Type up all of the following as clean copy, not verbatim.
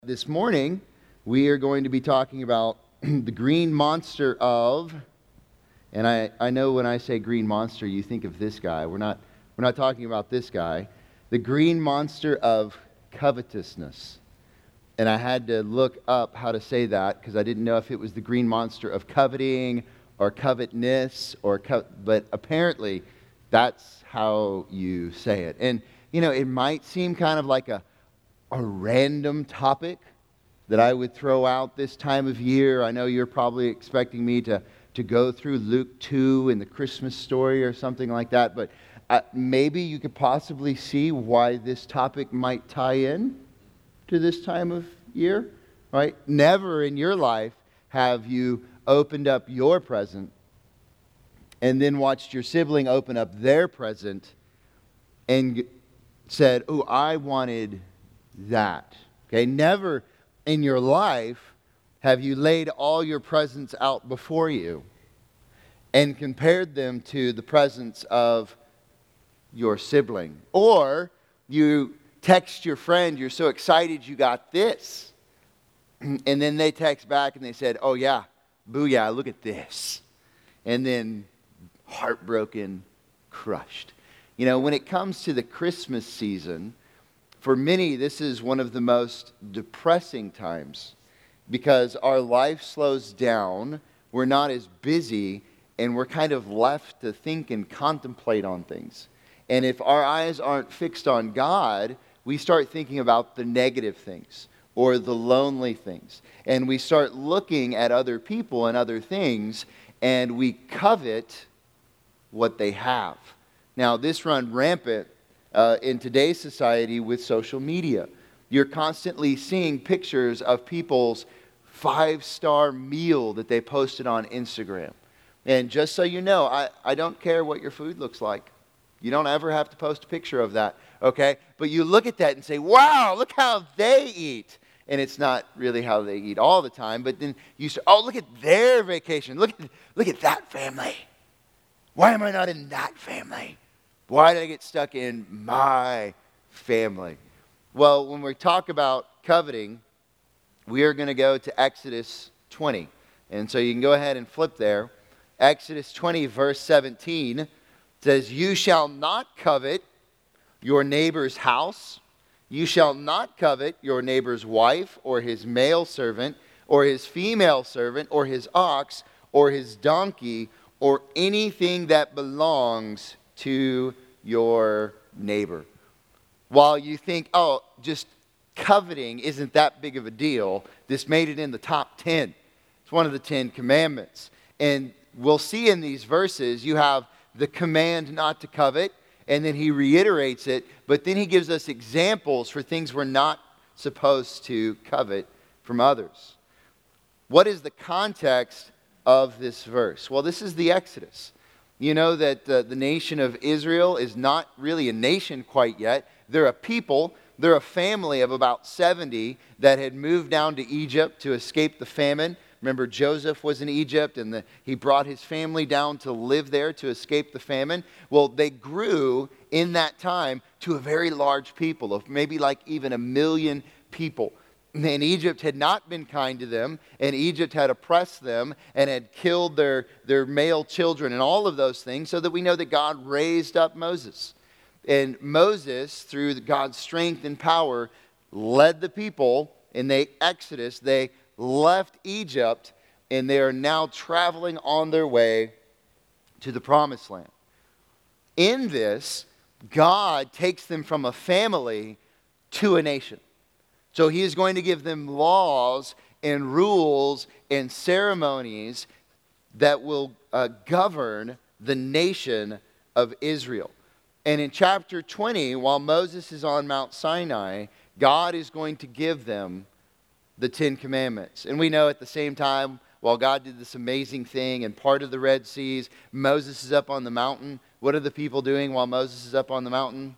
This morning, we are going to be talking about the green monster of, and I know when I say green monster, you think of this guy. We're not talking about this guy. The green monster of covetousness. And I had to look up how to say that because I didn't know if it was the green monster of coveting or covetousness but apparently that's how you say it. And it might seem kind of like a random topic that I would throw out this time of year. I know you're probably expecting me to go through Luke 2 and the Christmas story or something like that, but maybe you could possibly see why this topic might tie in to this time of year, right? Never in your life have you opened up your present and then watched your sibling open up their present and said, "Oh, I wanted that." Okay, never in your life have you laid all your presents out before you and compared them to the presents of your sibling. Or you text your friend, "You're so excited you got this." And then they text back and they said, "Oh yeah, booyah, look at this." And then heartbroken, crushed. When it comes to the Christmas season, for many, this is one of the most depressing times because our life slows down, we're not as busy, and we're kind of left to think and contemplate on things. And if our eyes aren't fixed on God, we start thinking about the negative things or the lonely things. And we start looking at other people and other things, and we covet what they have. Now, this runs rampant in today's society with social media. You're constantly seeing pictures of people's 5-star meal that they posted on Instagram. And just so you know, I don't care what your food looks like. You don't ever have to post a picture of that, okay? But you look at that and say, "Wow, look how they eat." And it's not really how they eat all the time, but then you say, "Oh, look at their vacation. Look at that family. Why am I not in that family? Why did I get stuck in my family?" Well, when we talk about coveting, we are going to go to Exodus 20. And so you can go ahead and flip there. Exodus 20, verse 17 says, "You shall not covet your neighbor's house. You shall not covet your neighbor's wife or his male servant or his female servant or his ox or his donkey or anything that belongs to your neighbor." While you think, "Oh, just coveting isn't that big of a deal," this made it in the top 10. It's one of the 10 commandments. And we'll see in these verses, you have the command not to covet, and then he reiterates it, but then he gives us examples for things we're not supposed to covet from others. What is the context of this verse? Well, this is the Exodus. You know that the nation of Israel is not really a nation quite yet. They're a people. They're a family of about 70 that had moved down to Egypt to escape the famine. Remember, Joseph was in Egypt, and he brought his family down to live there to escape the famine. Well, they grew in that time to a very large people of maybe like even 1 million people. And Egypt had not been kind to them, and Egypt had oppressed them and had killed their male children and all of those things, so that we know that God raised up Moses. And Moses, through God's strength and power, led the people in the Exodus. They left Egypt, and they are now traveling on their way to the Promised Land. In this, God takes them from a family to a nation. So he is going to give them laws and rules and ceremonies that will govern the nation of Israel. And in chapter 20, while Moses is on Mount Sinai, God is going to give them the 10 Commandments. And we know at the same time, while God did this amazing thing and part of the Red Seas, Moses is up on the mountain. What are the people doing while Moses is up on the mountain?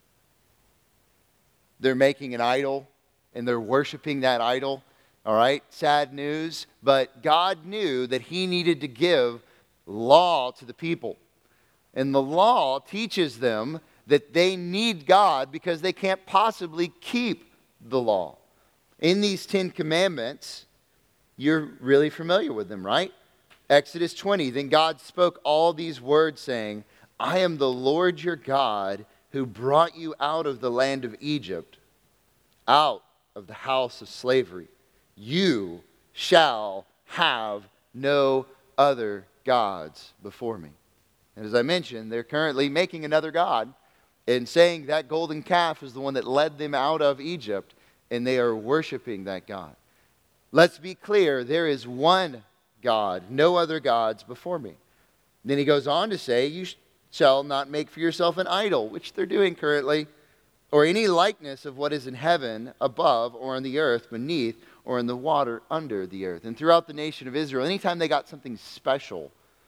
They're making an idol. And they're worshiping that idol. All right, sad news. But God knew that he needed to give law to the people. And the law teaches them that they need God because they can't possibly keep the law. In these 10 commandments, you're really familiar with them, right? Exodus 20, then God spoke all these words saying, I am the Lord your God who brought you out of the land of Egypt, out of the house of slavery. You shall have no other gods before me. And as I mentioned, they're currently making another god and saying that golden calf is the one that led them out of Egypt, and they are worshiping that God. Let's be clear, there is one God, no other gods before me. Then he goes on to say, you shall not make for yourself an idol, which they're doing currently, or any likeness of what is in heaven above, or on the earth beneath, or in the water under the earth. And throughout the nation of Israel, anytime they got something special,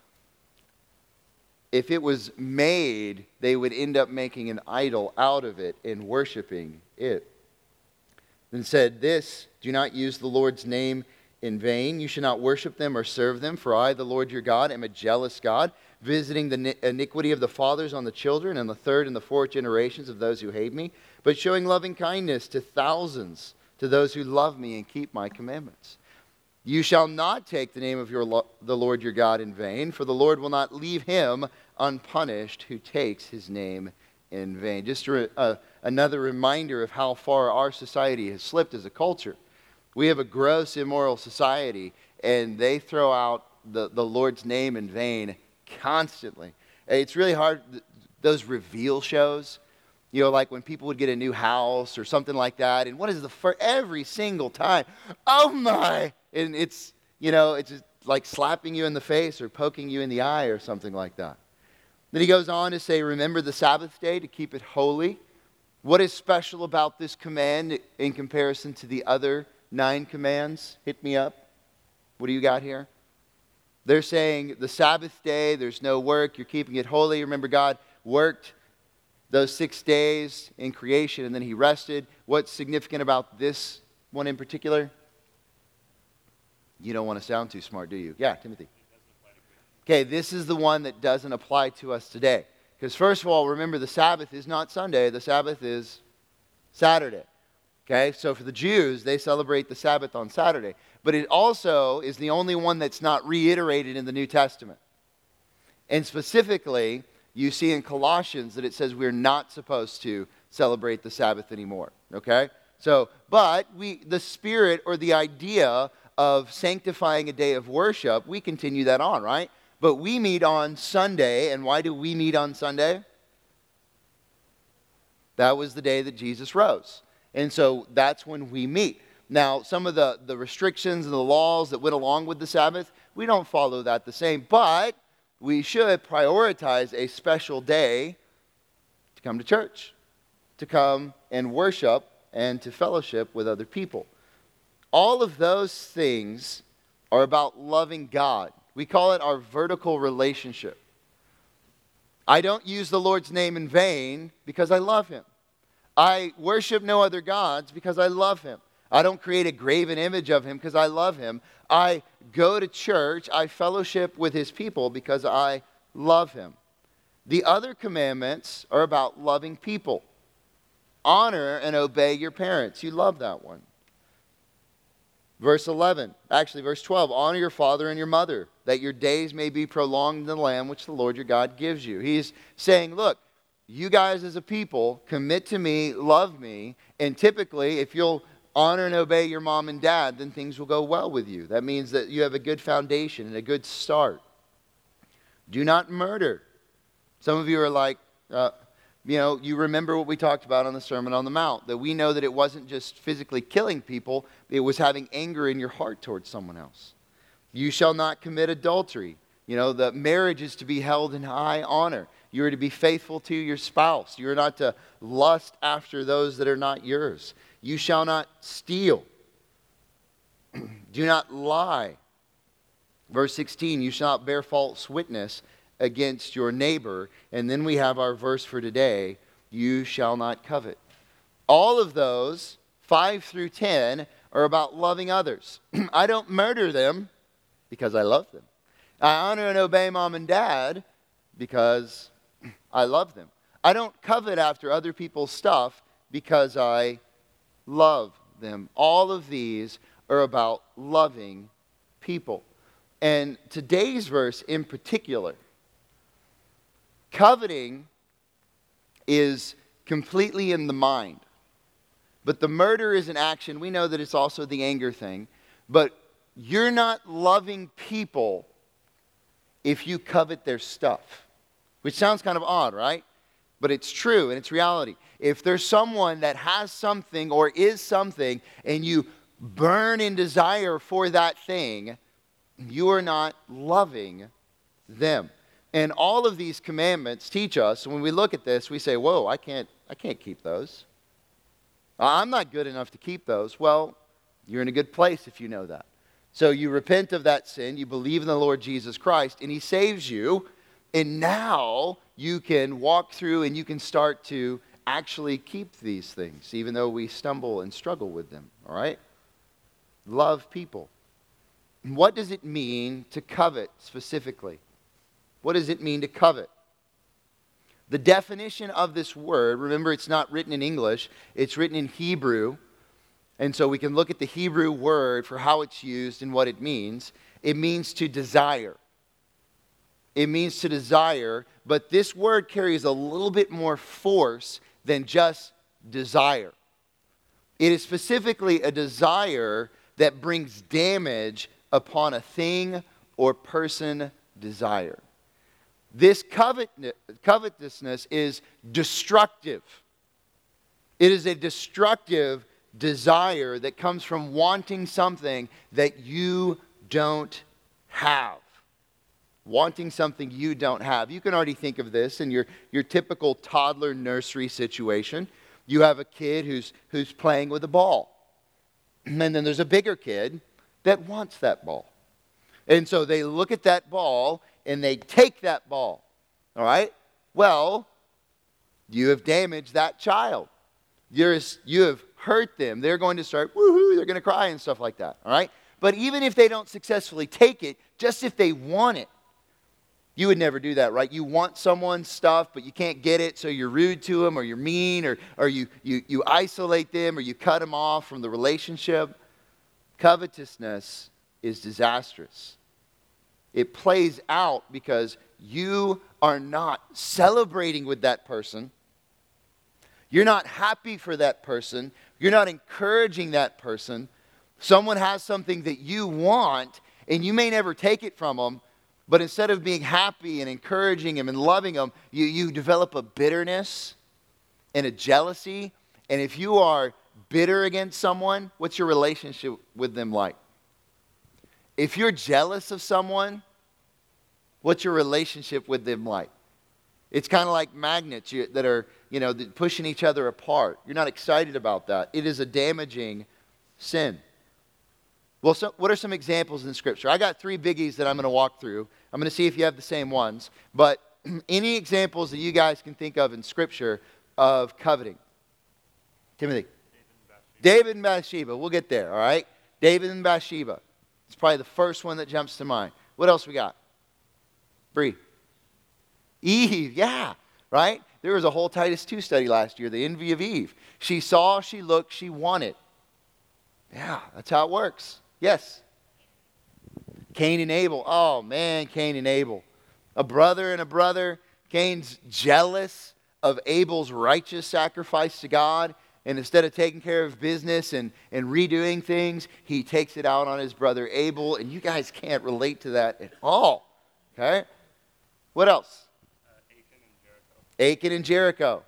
if it was made, they would end up making an idol out of it and worshiping it. Then said this, do not use the Lord's name in vain. You should not worship them or serve them, for I, the Lord your God, am a jealous God, visiting the iniquity of the fathers on the children and the third and the fourth generations of those who hate me, but showing loving kindness to thousands, to those who love me and keep my commandments. You shall not take the name of the Lord your God in vain, for the Lord will not leave him unpunished who takes his name in vain. Just another reminder of how far our society has slipped as a culture. We have a gross, immoral society, and they throw out the Lord's name in vain constantly. It's really hard, those reveal shows, you know, like when people would get a new house or something like that, and what is for every single time, oh my, and it's, you know, it's just like slapping you in the face or poking you in the eye or something like that. Then he goes on to say, remember the Sabbath day to keep it holy. What is special about this command in comparison to the other 9 commands? Hit me up. What do you got here? They're saying the Sabbath day, there's no work, you're keeping it holy. Remember, God worked those 6 days in creation and then he rested. What's significant about this one in particular? You don't want to sound too smart, do you? Yeah, Timothy. Okay, this is the one that doesn't apply to us today. Because first of all, remember the Sabbath is not Sunday, the Sabbath is Saturday. Okay, so for the Jews, they celebrate the Sabbath on Saturday. But it also is the only one that's not reiterated in the New Testament. And specifically, you see in Colossians that it says we're not supposed to celebrate the Sabbath anymore. Okay? So, but the spirit or the idea of sanctifying a day of worship, we continue that on, right? But we meet on Sunday, and why do we meet on Sunday? That was the day that Jesus rose. And so that's when we meet. Now, some of the restrictions and the laws that went along with the Sabbath, we don't follow that the same. But we should prioritize a special day to come to church, to come and worship, and to fellowship with other people. All of those things are about loving God. We call it our vertical relationship. I don't use the Lord's name in vain because I love him. I worship no other gods because I love him. I don't create a graven image of him because I love him. I go to church, I fellowship with his people because I love him. The other commandments are about loving people. Honor and obey your parents. You love that one. Verse 12, honor your father and your mother, that your days may be prolonged in the land which the Lord your God gives you. He's saying, look, you guys as a people, commit to me, love me, and typically if you'll honor and obey your mom and dad, then things will go well with you. That means that you have a good foundation and a good start. Do not murder. Some of you are like, you remember what we talked about on the Sermon on the Mount, that we know that it wasn't just physically killing people, it was having anger in your heart towards someone else. You shall not commit adultery. The marriage is to be held in high honor. You are to be faithful to your spouse. You are not to lust after those that are not yours. You shall not steal. Do not lie. Verse 16, you shall not bear false witness against your neighbor. And then we have our verse for today, you shall not covet. All of those, 5 through 10, are about loving others. I don't murder them because I love them. I honor and obey mom and dad because I love them. I don't covet after other people's stuff because I love them. All of these are about loving people. And today's verse in particular, coveting is completely in the mind. But the murder is an action. We know that it's also the anger thing. But you're not loving people if you covet their stuff. Which sounds kind of odd, right? But it's true and it's reality. If there's someone that has something or is something and you burn in desire for that thing, you are not loving them. And all of these commandments teach us, when we look at this, we say, whoa, I can't keep those. I'm not good enough to keep those. Well, you're in a good place if you know that. So you repent of that sin, you believe in the Lord Jesus Christ, and He saves you, and now you can walk through and you can start to actually keep these things, even though we stumble and struggle with them, all right? Love people. What does it mean to covet specifically? What does it mean to covet? The definition of this word, remember it's not written in English, it's written in Hebrew. And so we can look at the Hebrew word for how it's used and what it means. It means to desire. It means to desire, but this word carries a little bit more force than just desire. It is specifically a desire that brings damage upon a thing or person desire. This covetousness is destructive. It is a destructive desire that comes from wanting something that you don't have. Wanting something you don't have. You can already think of this in your typical toddler nursery situation. You have a kid who's playing with a ball. And then there's a bigger kid that wants that ball. And so they look at that ball and they take that ball. All right? Well, you have damaged that child. You have hurt them. They're going to start, woohoo, they're going to cry and stuff like that. All right? But even if they don't successfully take it, just if they want it, you would never do that, right? You want someone's stuff, but you can't get it, so you're rude to them, or you're mean, or you isolate them, or you cut them off from the relationship. Covetousness is disastrous. It plays out because you are not celebrating with that person. You're not happy for that person. You're not encouraging that person. Someone has something that you want, and you may never take it from them, but instead of being happy and encouraging them and loving them, you develop a bitterness and a jealousy. And if you are bitter against someone, what's your relationship with them like? If you're jealous of someone, what's your relationship with them like? It's kind of like magnets that are, pushing each other apart. You're not excited about that. It is a damaging sin. Well, so what are some examples in Scripture? I got 3 biggies that I'm going to walk through. I'm going to see if you have the same ones. But any examples that you guys can think of in Scripture of coveting? Timothy. David and Bathsheba. We'll get there, all right? David and Bathsheba. It's probably the first one that jumps to mind. What else we got? Bree. Eve, yeah, right? There was a whole Titus 2 study last year, the envy of Eve. She saw, she looked, she wanted. Yeah, that's how it works. Yes. Cain and Abel. Oh, man, Cain and Abel. A brother and a brother. Cain's jealous of Abel's righteous sacrifice to God. And instead of taking care of business and redoing things, he takes it out on his brother Abel. And you guys can't relate to that at all. Okay? What else? Achan and Jericho.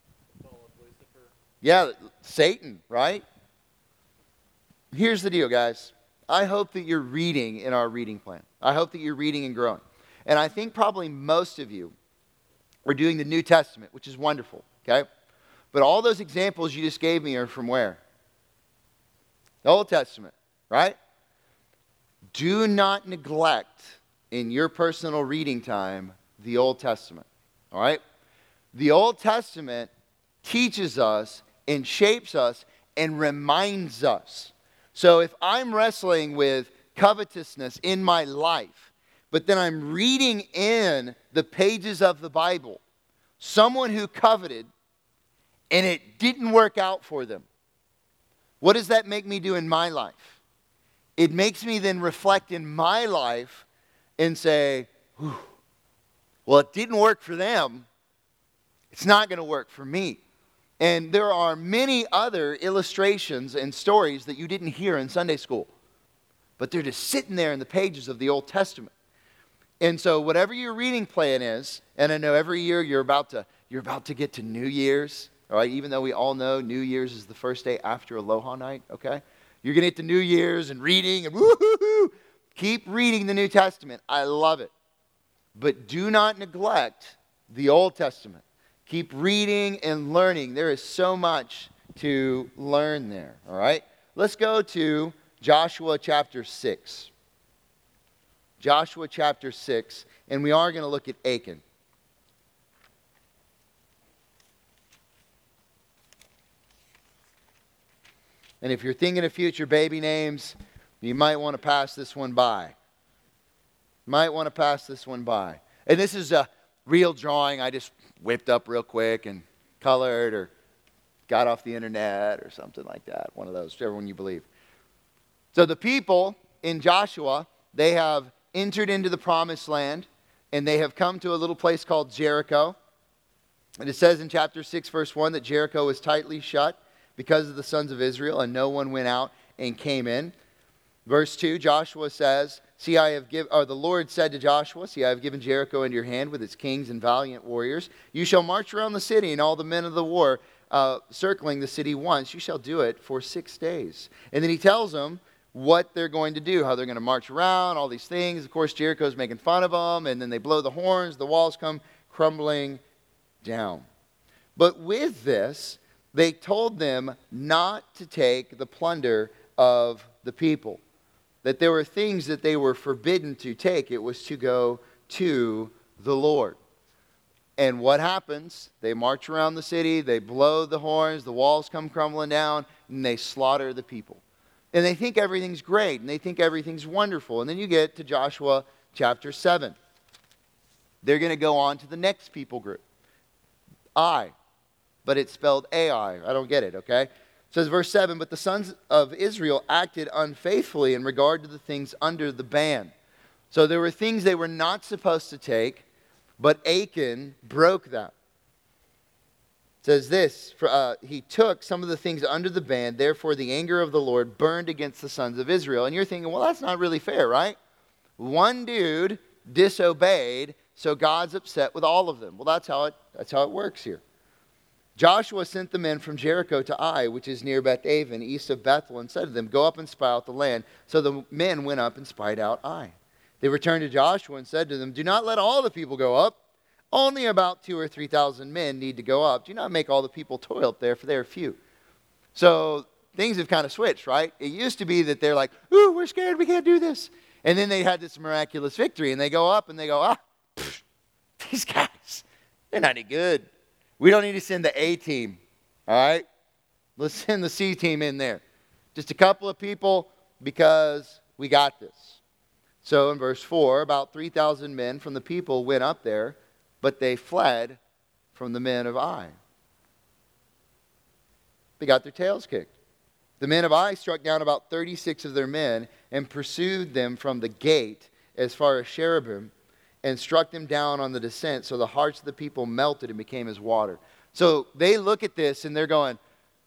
Yeah, Satan, right? Here's the deal, guys. I hope that you're reading in our reading plan. I hope that you're reading and growing. And I think probably most of you are doing the New Testament, which is wonderful, okay? But all those examples you just gave me are from where? The Old Testament, right? Do not neglect in your personal reading time the Old Testament, all right? The Old Testament teaches us and shapes us and reminds us. So if I'm wrestling with covetousness in my life, but then I'm reading in the pages of the Bible, someone who coveted and it didn't work out for them. What does that make me do in my life? It makes me then reflect in my life and say, whew, well, it didn't work for them. It's not going to work for me. And there are many other illustrations and stories that you didn't hear in Sunday school. But they're just sitting there in the pages of the Old Testament. And so whatever your reading plan is, and I know every year you're about to get to New Year's, all right, even though we all know New Year's is the first day after Aloha Night, okay? You're going to get to New Year's and reading and woo-hoo-hoo. Keep reading the New Testament. I love it. But do not neglect the Old Testament. Keep reading and learning. There is so much to learn there, all right? Let's go to Joshua chapter 6. Joshua chapter 6, and we are going to look at Achan. And if you're thinking of future baby names, you might want to pass this one by. Might want to pass this one by. And this is a real drawing I just whipped up real quick and colored or got off the internet or something like that. One of those, whichever one you believe. So the people in Joshua, they have entered into the promised land, and they have come to a little place called Jericho. And it says in chapter 6, verse 1, that Jericho was tightly shut because of the sons of Israel, and no one went out and came in. Verse 2, Joshua says, the Lord said to Joshua, see, I have given Jericho into your hand with its kings and valiant warriors. You shall march around the city, and all the men of the war circling the city once. You shall do it for 6 days. And then he tells them what they're going to do, how they're going to march around, all these things. Of course, Jericho's making fun of them, and then they blow the horns. The walls come crumbling down. But with this, they told them not to take the plunder of the people. That there were things that they were forbidden to take. It was to go to the Lord. And what happens? They march around the city, they blow the horns, the walls come crumbling down, and they slaughter the people. And they think everything's great, and they think everything's wonderful. And then you get to Joshua chapter 7. They're going to go on to the next people group. Ai, but it's spelled Ai. I don't get it, okay? It says verse 7, but the sons of Israel acted unfaithfully in regard to the things under the ban. So there were things they were not supposed to take, but Achan broke them. It says this, he took some of the things under the ban, therefore the anger of the Lord burned against the sons of Israel. And you're thinking, well, that's not really fair, right? One dude disobeyed, so God's upset with all of them. Well, that's how it works here. Joshua sent the men from Jericho to Ai, which is near Beth-aven, east of Bethel, and said to them, go up and spy out the land. So the men went up and spied out Ai. They returned to Joshua and said to them, do not let all the people go up. Only about 2,000 or 3,000 men need to go up. Do not make all the people toil up there, for they are few. So things have kind of switched, right? It used to be that they're like, ooh, we're scared, we can't do this. And then they had this miraculous victory, and they go up and they go, these guys, they're not any good. We don't need to send the A team, all right? Let's send the C team in there. Just a couple of people because we got this. So in verse 4, about 3,000 men from the people went up there, but they fled from the men of Ai. They got their tails kicked. The men of Ai struck down about 36 of their men and pursued them from the gate as far as Sherebim, and struck them down on the descent, so the hearts of the people melted and became as water. So they look at this and they're going,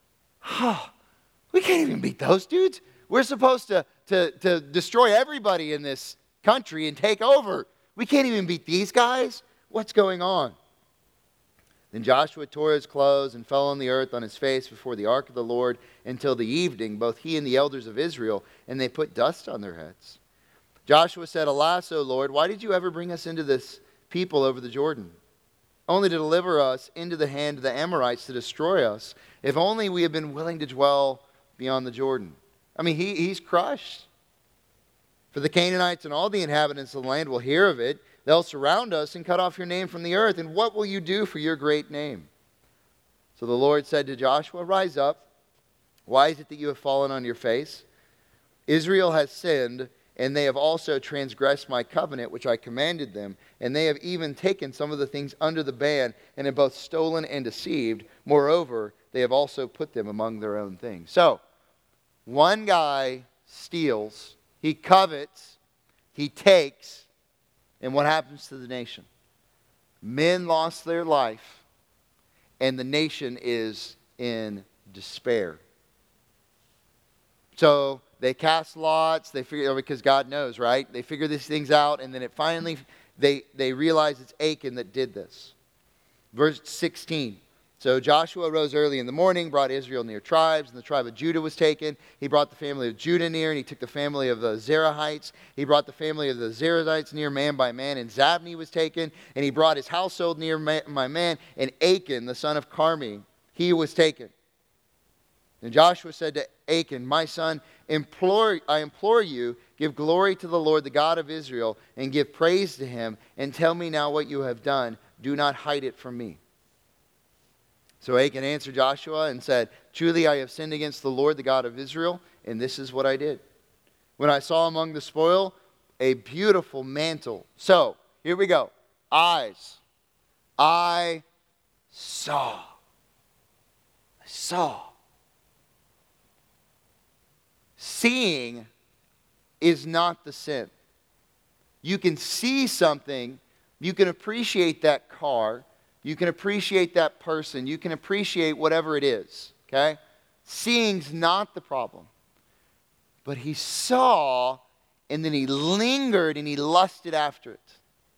we can't even beat those dudes. We're supposed to destroy everybody in this country and take over. We can't even beat these guys. What's going on? Then Joshua tore his clothes and fell on the earth on his face before the ark of the Lord until the evening, both he and the elders of Israel, and they put dust on their heads. Joshua said, alas, O Lord, why did you ever bring us into this people over the Jordan? Only to deliver us into the hand of the Amorites to destroy us. If only we had been willing to dwell beyond the Jordan. I mean, he's crushed. For the Canaanites and all the inhabitants of the land will hear of it. They'll surround us and cut off your name from the earth. And what will you do for your great name? So the Lord said to Joshua, rise up. Why is it that you have fallen on your face? Israel has sinned, and they have also transgressed my covenant, which I commanded them. And they have even taken some of the things under the ban, and have both stolen and deceived. Moreover, they have also put them among their own things. So, One guy steals, he covets, he takes, and what happens to the nation? Men lost their life, and the nation is in despair. So they cast lots, they figure, because God knows, right? They figure these things out, and then it finally, they realize it's Achan that did this. Verse 16. So Joshua rose early in the morning, brought Israel near tribes, and the tribe of Judah was taken. He brought the family of Judah near, and he took the family of the Zerahites. He brought the family of the Zerahites near man by man, and Zabni was taken. And he brought his household near my man, and Achan, the son of Carmi, he was taken. And Joshua said to Achan, my son, I implore you, give glory to the Lord, the God of Israel, and give praise to him, and tell me now what you have done. Do not hide it from me. So Achan answered Joshua and said, truly I have sinned against the Lord, the God of Israel, and this is what I did. When I saw among the spoil a beautiful mantle. So, here we go. Eyes. I saw. Seeing is not the sin. You can see something, you can appreciate that car, you can appreciate that person, you can appreciate whatever it is, okay? Seeing's not the problem. But he saw, and then he lingered, and he lusted after it.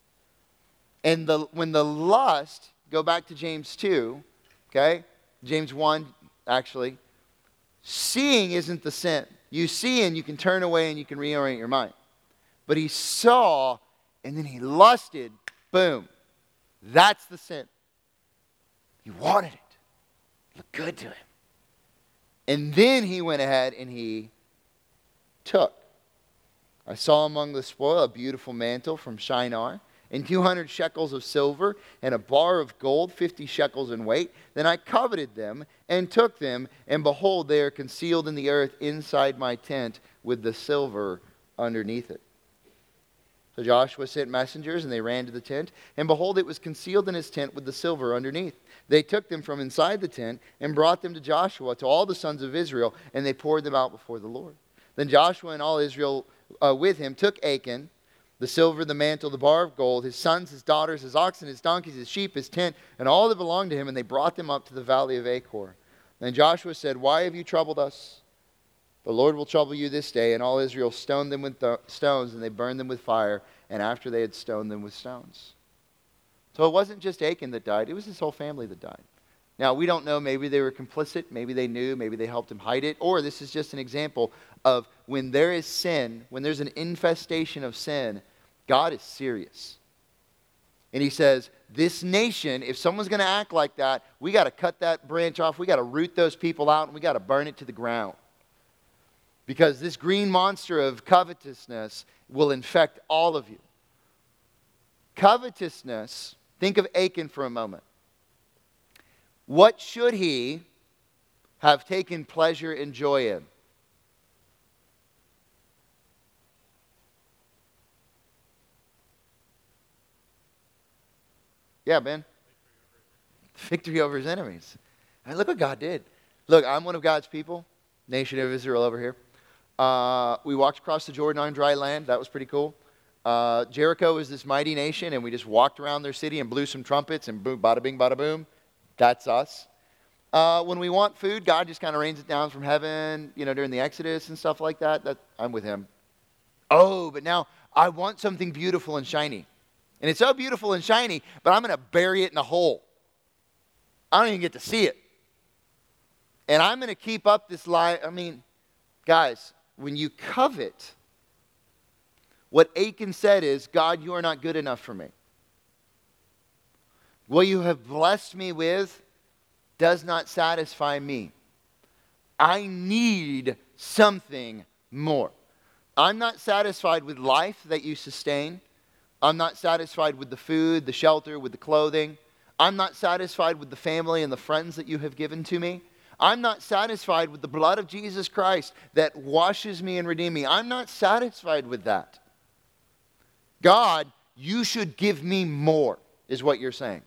And when the lust, go back to James 2, okay? James 1, actually. Seeing isn't the sin. You see and you can turn away and you can reorient your mind. But he saw, and then he lusted, boom. That's the sin. He wanted it. It looked good to him. And then he went ahead and he took. I saw among the spoil a beautiful mantle from Shinar, and 200 shekels of silver, and a bar of gold, 50 shekels in weight. Then I coveted them, and took them, and behold, they are concealed in the earth inside my tent, with the silver underneath it. So Joshua sent messengers, and they ran to the tent, and behold, it was concealed in his tent with the silver underneath. They took them from inside the tent, and brought them to Joshua, to all the sons of Israel, and they poured them out before the Lord. Then Joshua and all Israel with him took Achan, the silver, the mantle, the bar of gold, his sons, his daughters, his oxen, his donkeys, his sheep, his tent, and all that belonged to him, and they brought them up to the valley of Achor. Then Joshua said, why have you troubled us? The Lord will trouble you this day. And all Israel stoned them with stones, and they burned them with fire, and after they had stoned them with stones. So it wasn't just Achan that died, it was his whole family that died. Now, we don't know, maybe they were complicit, maybe they knew, maybe they helped him hide it, or this is just an example of when there is sin, when there's an infestation of sin, God is serious. And he says, this nation, if someone's going to act like that, we got to cut that branch off, we got to root those people out, and we got to burn it to the ground. Because this green monster of covetousness will infect all of you. Covetousness, think of Achan for a moment. What should he have taken pleasure and joy in? Yeah, Ben. Victory over his enemies. And look what God did. Look, I'm one of God's people, nation of Israel over here. We walked across the Jordan on dry land. That was pretty cool. Jericho is this mighty nation, and we just walked around their city and blew some trumpets, and boom, bada bing, bada boom. That's us. When we want food, God just kind of rains it down from heaven, during the Exodus and stuff like that. I'm with him. Oh, but now I want something beautiful and shiny. And it's so beautiful and shiny, but I'm going to bury it in a hole. I don't even get to see it. And I'm going to keep up this lie. Guys, when you covet, what Achan said is, God, you are not good enough for me. What you have blessed me with does not satisfy me. I need something more. I'm not satisfied with life that you sustain. I'm not satisfied with the food, the shelter, with the clothing. I'm not satisfied with the family and the friends that you have given to me. I'm not satisfied with the blood of Jesus Christ that washes me and redeems me. I'm not satisfied with that. God, you should give me more, is what you're saying.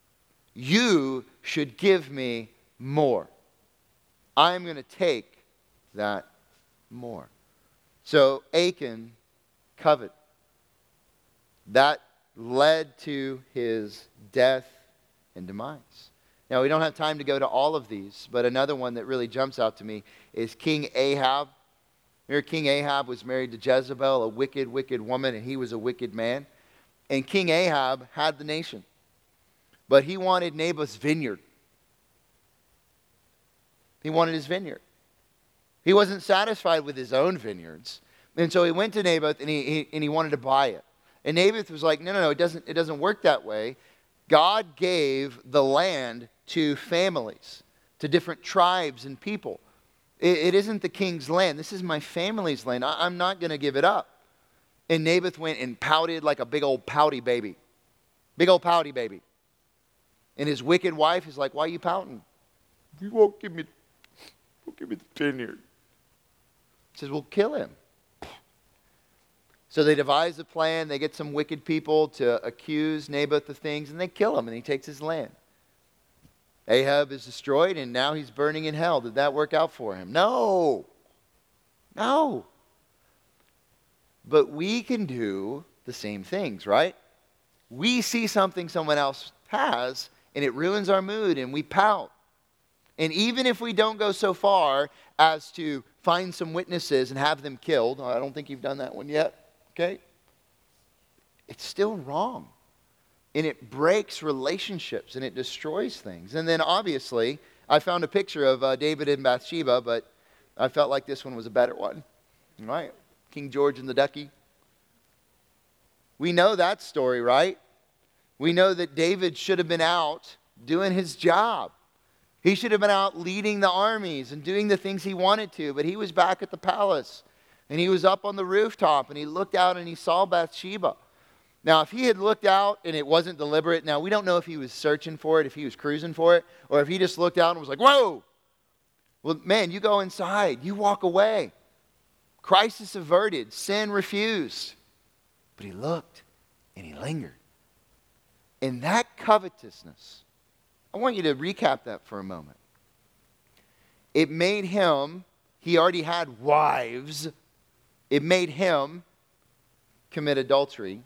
You should give me more. I'm going to take that more. So Achan coveted. That led to his death and demise. Now, we don't have time to go to all of these, but another one that really jumps out to me is King Ahab. Remember, King Ahab was married to Jezebel, a wicked, wicked woman, and he was a wicked man. And King Ahab had the nation, but he wanted Naboth's vineyard. He wanted his vineyard. He wasn't satisfied with his own vineyards, and so he went to Naboth and he wanted to buy it. And Naboth was like, no, it doesn't work that way. God gave the land to families, to different tribes and people. It isn't the king's land. This is my family's land. I'm not going to give it up. And Naboth went and pouted like a big old pouty baby. Big old pouty baby. And his wicked wife is like, why are you pouting? You won't give me the vineyard. He says, well, kill him. So they devise a plan. They get some wicked people to accuse Naboth of things, and they kill him, and he takes his land. Ahab is destroyed, and now he's burning in hell. Did that work out for him? No. But we can do the same things, right? We see something someone else has, and it ruins our mood, and we pout. And even if we don't go so far as to find some witnesses and have them killed, I don't think you've done that one yet, okay? It's still wrong. And it breaks relationships and it destroys things. And then obviously, I found a picture of David and Bathsheba, but I felt like this one was a better one. All right? King George and the Ducky. We know that story, right? We know that David should have been out doing his job. He should have been out leading the armies and doing the things he wanted to, but he was back at the palace. And he was up on the rooftop, and he looked out and he saw Bathsheba. Now, if he had looked out and it wasn't deliberate, now we don't know if he was searching for it, if he was cruising for it, or if he just looked out and was like, whoa! Well, man, you go inside. You walk away. Crisis averted. Sin refused. But he looked and he lingered. And that covetousness, I want you to recap that for a moment. It made him, he already had wives. It made him commit adultery.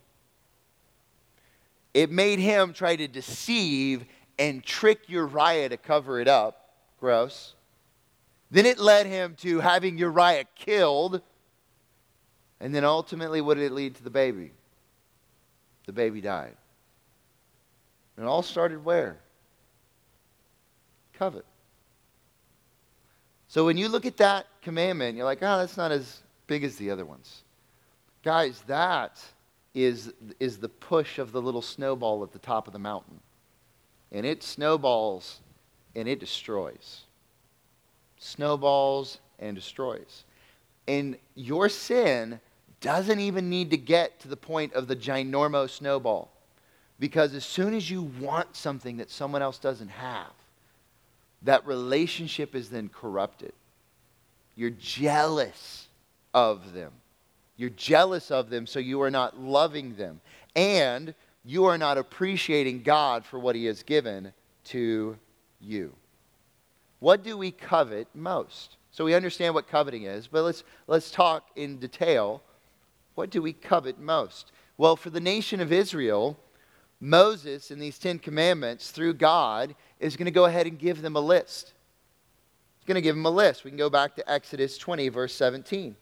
It made him try to deceive and trick Uriah to cover it up. Gross. Then it led him to having Uriah killed. And then ultimately, what did it lead to the baby? The baby died. And it all started where? Covet. So when you look at that commandment, you're like, oh, that's not as big as the other ones. Guys, that is the push of the little snowball at the top of the mountain. And it snowballs and it destroys. Snowballs and destroys. And your sin doesn't even need to get to the point of the ginormo snowball. Because as soon as you want something that someone else doesn't have, that relationship is then corrupted. You're jealous of them. You're jealous of them, so you are not loving them. And you are not appreciating God for what He has given to you. What do we covet most? So we understand what coveting is, but let's talk in detail. What do we covet most? Well, for the nation of Israel, Moses in these 10 commandments through God is going to go ahead and give them a list. He's going to give them a list. We can go back to Exodus 20, verse 17.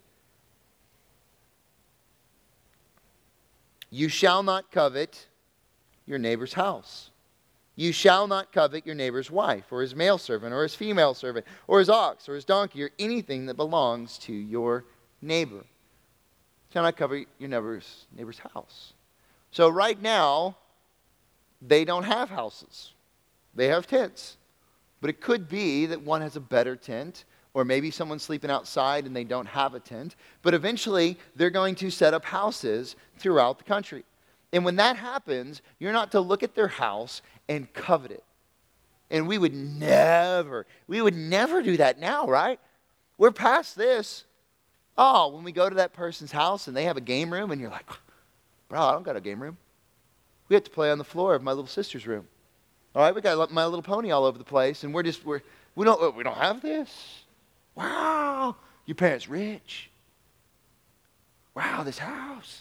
You shall not covet your neighbor's house. You shall not covet your neighbor's wife, or his male servant, or his female servant, or his ox, or his donkey, or anything that belongs to your neighbor. You shall not covet your neighbor's house. So right now, they don't have houses. They have tents. But it could be that one has a better tent, or maybe someone's sleeping outside and they don't have a tent. But eventually, they're going to set up houses throughout the country. And when that happens, you're not to look at their house and covet it. And we would never do that now, right? We're past this. Oh, when we go to that person's house and they have a game room and you're like, bro, I don't got a game room. We have to play on the floor of my little sister's room. All right, we got My Little Pony all over the place, and we don't have this. Wow, your parents rich. Wow, this house.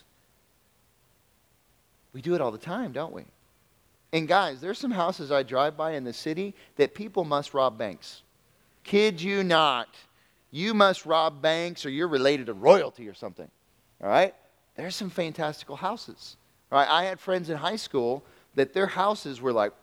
We do it all the time, don't we? And guys, there's some houses I drive by in the city that people must rob banks. Kid you not. You must rob banks or you're related to royalty or something. All right? There's some fantastical houses. All right? I had friends in high school that their houses were like,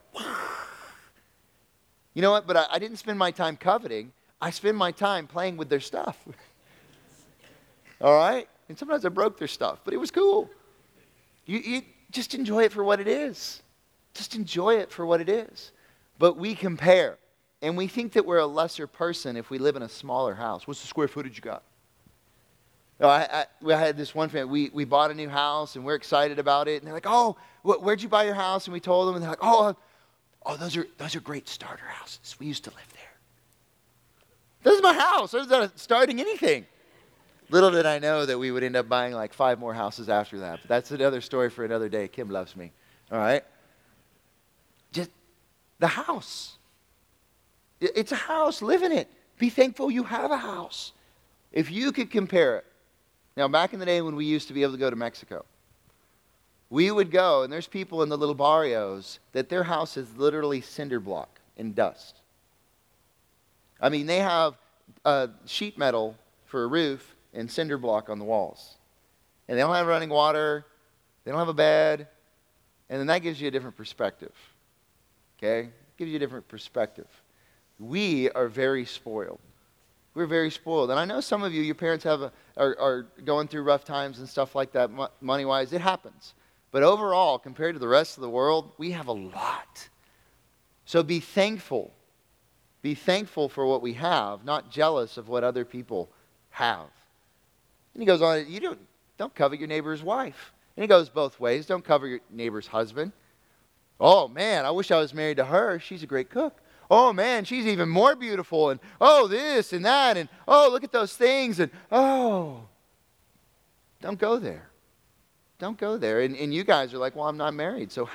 you know what? But I didn't spend my time coveting. I spend my time playing with their stuff. All right? And sometimes I broke their stuff, but it was cool. You just enjoy it for what it is. Just enjoy it for what it is. But we compare. And we think that we're a lesser person if we live in a smaller house. What's the square footage you got? Oh, I had this one family. We bought a new house, and we're excited about it. And they're like, oh, where'd you buy your house? And we told them, and they're like, oh, those are great starter houses. We used to live there. This is my house. I was not starting anything. Little did I know that we would end up buying like 5 more houses after that. But that's another story for another day. Kim loves me. All right? Just the house. It's a house. Live in it. Be thankful you have a house. If you could compare it. Now, back in the day when we used to be able to go to Mexico, we would go, and there's people in the little barrios that their house is literally cinder block and dust. I mean, they have sheet metal for a roof and cinder block on the walls. And they don't have running water. They don't have a bed. And then that gives you a different perspective. Okay? Gives you a different perspective. We are very spoiled. We're very spoiled. And I know some of you, your parents are going through rough times and stuff like that, money-wise. It happens. But overall, compared to the rest of the world, we have a lot. So be thankful. Be thankful for what we have, not jealous of what other people have. And he goes on, you don't covet your neighbor's wife. And he goes both ways. Don't covet your neighbor's husband. Oh, man, I wish I was married to her. She's a great cook. Oh, man, she's even more beautiful. And, oh, this and that. And, oh, look at those things. And, oh, don't go there. Don't go there. And you guys are like, well, I'm not married. So,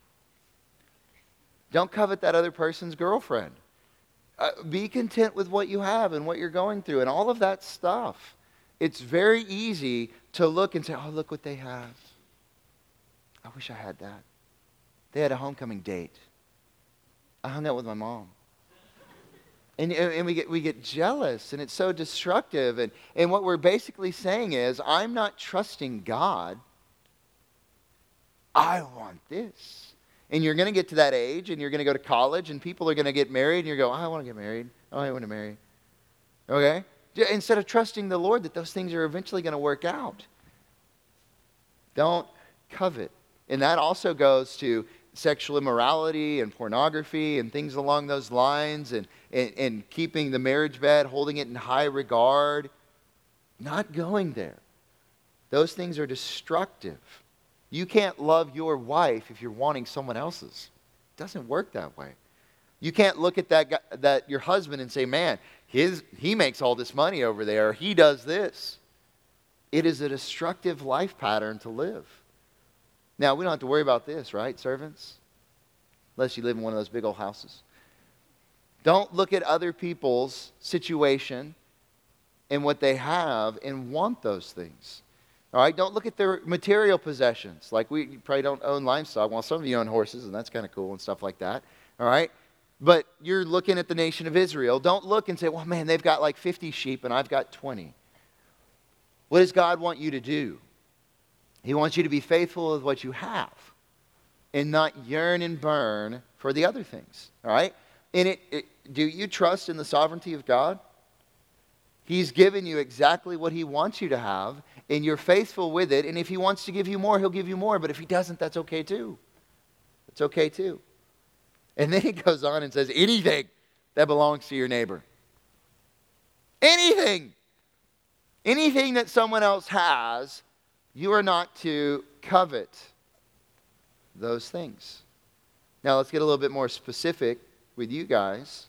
don't covet that other person's girlfriend. Be content with what you have and what you're going through and all of that stuff. It's very easy to look and say, oh, look what they have. I wish I had that. They had a homecoming date. I hung out with my mom. And we get jealous, and it's so destructive. And what we're basically saying is, I'm not trusting God. I want this. And you're going to get to that age, and you're going to go to college, and people are going to get married, and you go, oh, I want to get married. Oh, I want to marry. Okay? Instead of trusting the Lord that those things are eventually going to work out. Don't covet. And that also goes to sexual immorality and pornography and things along those lines and keeping the marriage bed, holding it in high regard. Not going there. Those things are destructive. You can't love your wife if you're wanting someone else's. It doesn't work that way. You can't look at that your husband and say, man, he makes all this money over there, or he does this. It is a destructive life pattern to live. Now, we don't have to worry about this, right, servants? Unless you live in one of those big old houses. Don't look at other people's situation and what they have and want those things. All right? Don't look at their material possessions. Like you probably don't own livestock. Well, some of you own horses, and that's kind of cool and stuff like that. All right? But you're looking at the nation of Israel. Don't look and say, well, man, they've got like 50 sheep and I've got 20. What does God want you to do? He wants you to be faithful with what you have and not yearn and burn for the other things. All right? And do you trust in the sovereignty of God? He's given you exactly what he wants you to have, and you're faithful with it. And if he wants to give you more, he'll give you more. But if he doesn't, that's okay too. It's okay too. And then he goes on and says, anything that belongs to your neighbor. Anything. Anything that someone else has, you are not to covet those things. Now let's get a little bit more specific with you guys.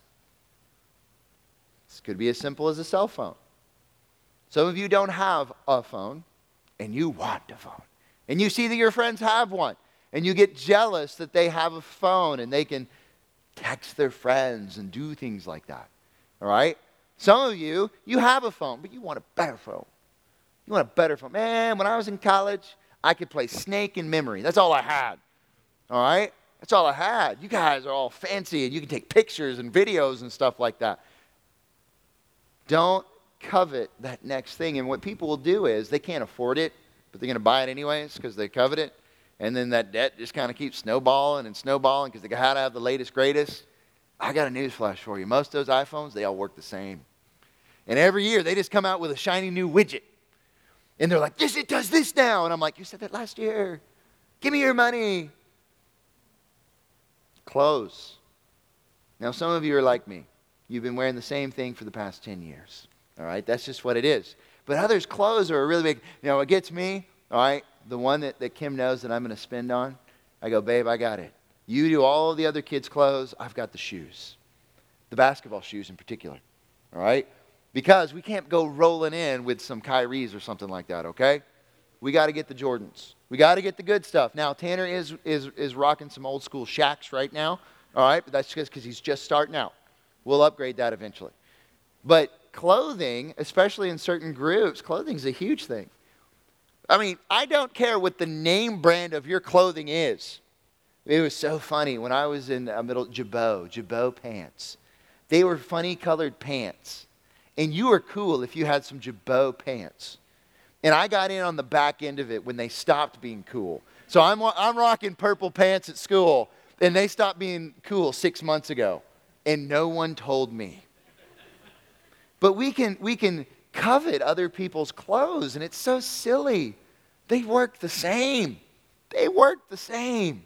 This could be as simple as a cell phone. Some of you don't have a phone, and you want a phone. And you see that your friends have one, and you get jealous that they have a phone, and they can text their friends and do things like that. All right? Some of you, you have a phone, but you want a better phone. You want a better phone. Man, when I was in college, I could play Snake in memory. That's all I had. All right? That's all I had. You guys are all fancy, and you can take pictures and videos and stuff like that. Don't covet that next thing. And what people will do is they can't afford it, but they're going to buy it anyways because they covet it. And then that debt just kind of keeps snowballing and snowballing because they got to have the latest, greatest. I got a news flash for you. Most of those iPhones, they all work the same. And every year, they just come out with a shiny new widget. And they're like, it does this now. And I'm like, you said that last year. Give me your money. Clothes. Now, some of you are like me. You've been wearing the same thing for the past 10 years. All right? That's just what it is. But others' clothes are really big. It gets me, all right, the one that Kim knows that I'm going to spend on. I go, babe, I got it. You do all of the other kids' clothes. I've got the shoes. The basketball shoes in particular. All right? Because we can't go rolling in with some Kyries or something like that, okay? We got to get the Jordans. We got to get the good stuff. Now, Tanner is rocking some old school Shaqs right now, all right? But that's just because he's just starting out. We'll upgrade that eventually. But clothing, especially in certain groups, clothing's a huge thing. I mean, I don't care what the name brand of your clothing is. It was so funny. When I was in Jabot pants. They were funny colored pants. And you were cool if you had some Jabot pants. And I got in on the back end of it when they stopped being cool. So I'm rocking purple pants at school, and they stopped being cool 6 months ago. And no one told me. But we can covet other people's clothes, and it's so silly. They work the same. They work the same.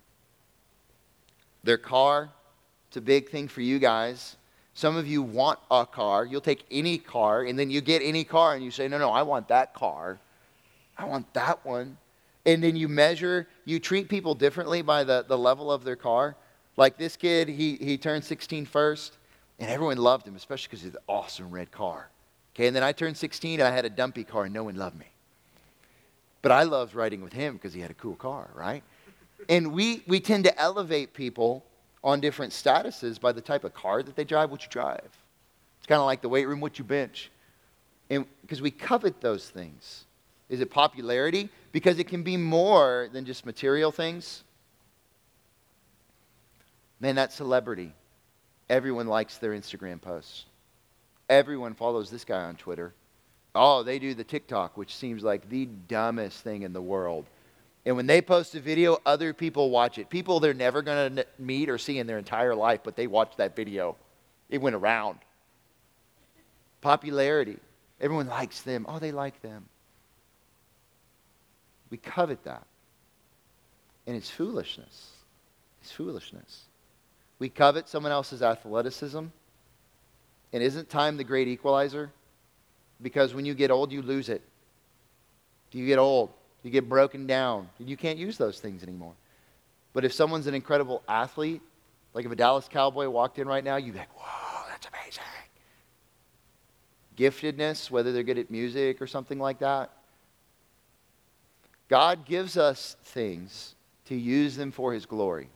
Their car, it's a big thing for you guys. Some of you want a car. You'll take any car, and then you get any car, and you say, no, I want that car. I want that one. And then you measure, you treat people differently by the level of their car. Like this kid, he turned 16 first, and everyone loved him, especially because he had an awesome red car. Okay, and then I turned 16, and I had a dumpy car, and no one loved me. But I loved riding with him because he had a cool car, right? And we tend to elevate people on different statuses by the type of car that they drive, what you drive. It's kind of like the weight room, what you bench. And because we covet those things. Is it popularity? Because it can be more than just material things. Man, that celebrity. Everyone likes their Instagram posts. Everyone follows this guy on Twitter. Oh, they do the TikTok, which seems like the dumbest thing in the world. And when they post a video, other people watch it. People they're never going to meet or see in their entire life, but they watch that video. It went around. Popularity. Everyone likes them. Oh, they like them. We covet that. And it's foolishness. It's foolishness. We covet someone else's athleticism. And isn't time the great equalizer? Because when you get old, you lose it. You get old. You get broken down. You can't use those things anymore. But if someone's an incredible athlete, like if a Dallas Cowboy walked in right now, you'd be like, whoa, that's amazing. Giftedness, whether they're good at music or something like that. God gives us things to use them for His glory.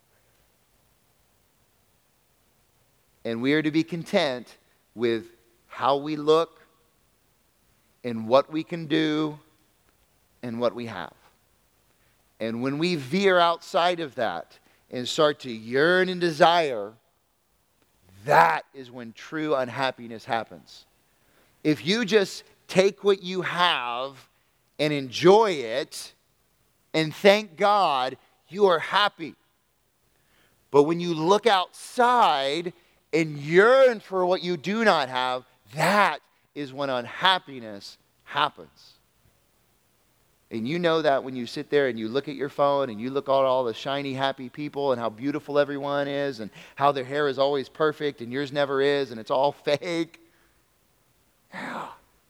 And we are to be content with how we look and what we can do and what we have. And when we veer outside of that and start to yearn and desire, that is when true unhappiness happens. If you just take what you have and enjoy it and thank God, you are happy. But when you look outside and yearn for what you do not have, that is when unhappiness happens. And you know that when you sit there and you look at your phone and you look at all the shiny, happy people and how beautiful everyone is and how their hair is always perfect and yours never is and it's all fake. Yeah.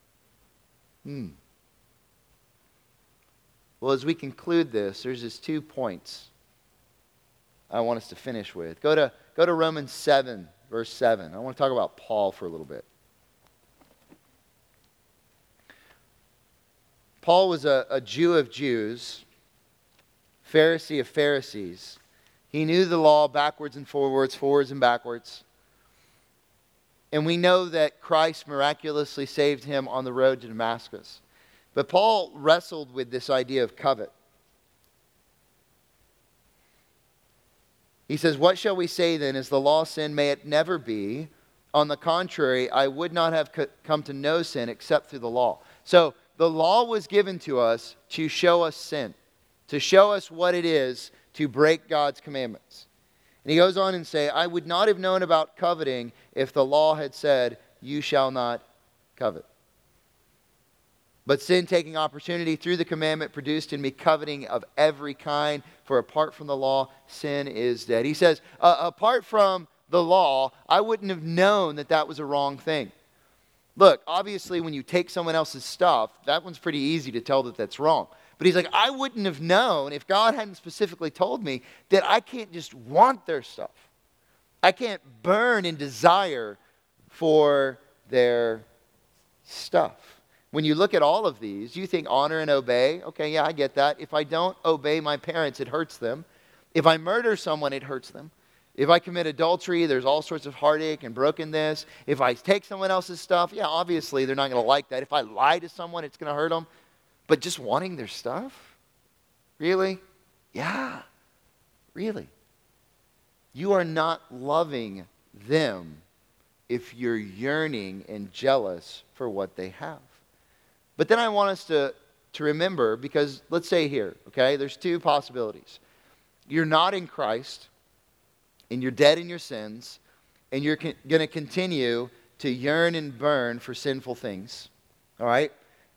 Well, as we conclude this, there's just 2 points I want us to finish with. Go to Romans 7, verse 7. I want to talk about Paul for a little bit. Paul was a Jew of Jews, Pharisee of Pharisees. He knew the law backwards and forwards and backwards. And we know that Christ miraculously saved him on the road to Damascus. But Paul wrestled with this idea of covet. He says, "What shall we say then? Is the law sin? May it never be. On the contrary, I would not have come to know sin except through the law." So the law was given to us to show us sin, to show us what it is to break God's commandments. And he goes on and say, "I would not have known about coveting if the law had said, 'You shall not covet.' But sin, taking opportunity through the commandment, produced in me coveting of every kind. For apart from the law, sin is dead." He says, apart from the law, I wouldn't have known that that was a wrong thing. Look, obviously when you take someone else's stuff, that one's pretty easy to tell that that's wrong. But he's like, I wouldn't have known if God hadn't specifically told me that I can't just want their stuff. I can't burn in desire for their stuff. When you look at all of these, you think honor and obey. Okay, yeah, I get that. If I don't obey my parents, it hurts them. If I murder someone, it hurts them. If I commit adultery, there's all sorts of heartache and brokenness. If I take someone else's stuff, yeah, obviously they're not going to like that. If I lie to someone, it's going to hurt them. But just wanting their stuff? Really? Yeah, really. You are not loving them if you're yearning and jealous for what they have. But then I want us to remember, because let's say here, okay, there's two possibilities. You're not in Christ, and you're dead in your sins, and you're going to continue to yearn and burn for sinful things, all right?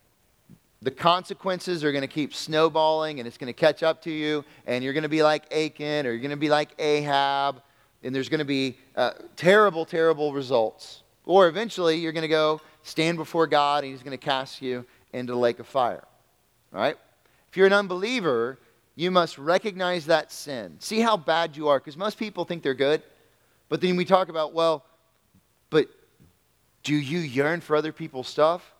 The consequences are going to keep snowballing, and it's going to catch up to you, and you're going to be like Achan, or you're going to be like Ahab, and there's going to be terrible, terrible results. Or eventually, you're going to go stand before God, and he's going to cast you into the lake of fire. All right? If you're an unbeliever, you must recognize that sin. See how bad you are, because most people think they're good. But then we talk about, well, but do you yearn for other people's stuff?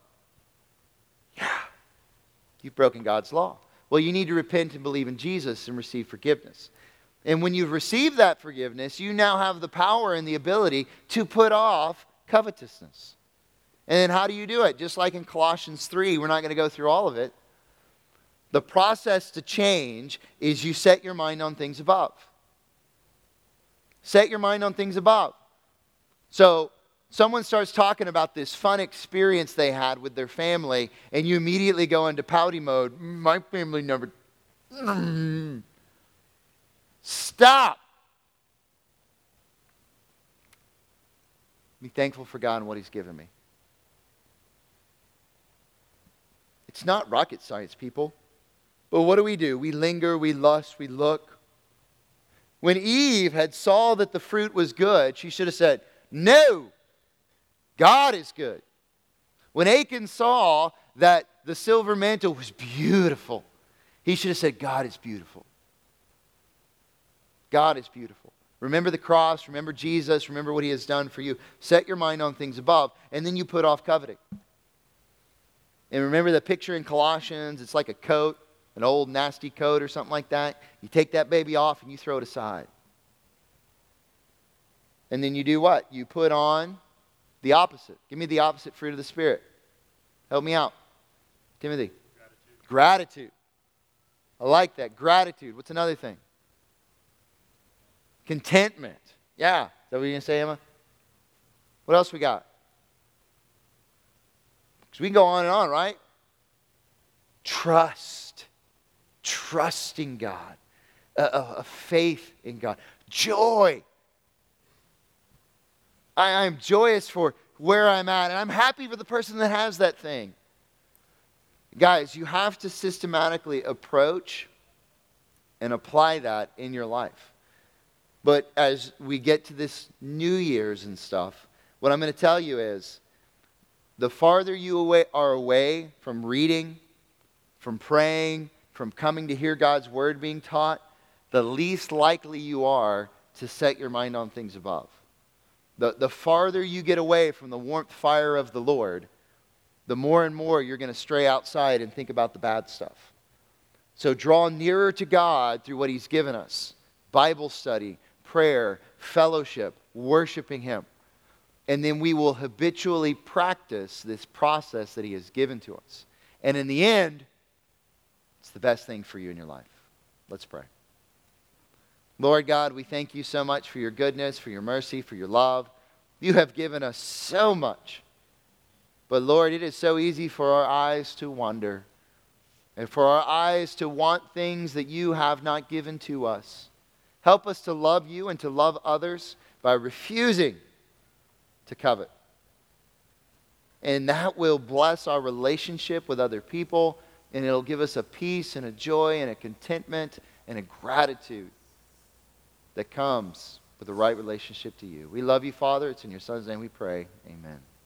Yeah. You've broken God's law. Well, you need to repent and believe in Jesus and receive forgiveness. And when you've received that forgiveness, you now have the power and the ability to put off covetousness. And then how do you do it? Just like in Colossians 3, we're not going to go through all of it. The process to change is you set your mind on things above. Set your mind on things above. So someone starts talking about this fun experience they had with their family, and you immediately go into pouty mode. My family never... Stop! Be thankful for God and what he's given me. It's not rocket science, people. But what do? We linger, we lust, we look. When Eve had saw that the fruit was good, she should have said, "No, God is good." When Achan saw that the silver mantle was beautiful, he should have said, "God is beautiful. God is beautiful." Remember the cross, remember Jesus, remember what he has done for you. Set your mind on things above, and then you put off coveting. And remember the picture in Colossians, it's like a coat, an old nasty coat or something like that. You take that baby off and you throw it aside. And then you do what? You put on the opposite. Give me the opposite fruit of the Spirit. Help me out. Timothy. Gratitude. I like that. Gratitude. What's another thing? Contentment. Yeah. Is that what you're going to say, Emma? What else we got? Because we can go on and on, right? Trust. Trusting God. A faith in God. Joy. I'm joyous for where I'm at, and I'm happy for the person that has that thing. Guys, you have to systematically approach and apply that in your life. But as we get to this New Year's and stuff, what I'm going to tell you is, the farther you are away from reading, from praying, from coming to hear God's word being taught, the least likely you are to set your mind on things above. The farther you get away from the warmth fire of the Lord, the more and more you're going to stray outside and think about the bad stuff. So draw nearer to God through what he's given us. Bible study, prayer, fellowship, worshiping him. And then we will habitually practice this process that He has given to us. And in the end, it's the best thing for you in your life. Let's pray. Lord God, we thank you so much for your goodness, for your mercy, for your love. You have given us so much. But Lord, it is so easy for our eyes to wander and for our eyes to want things that you have not given to us. Help us to love you and to love others by refusing to covet. And that will bless our relationship with other people, and it'll give us a peace and a joy and a contentment and a gratitude that comes with the right relationship to you. We love you, Father. It's in your Son's name we pray. Amen.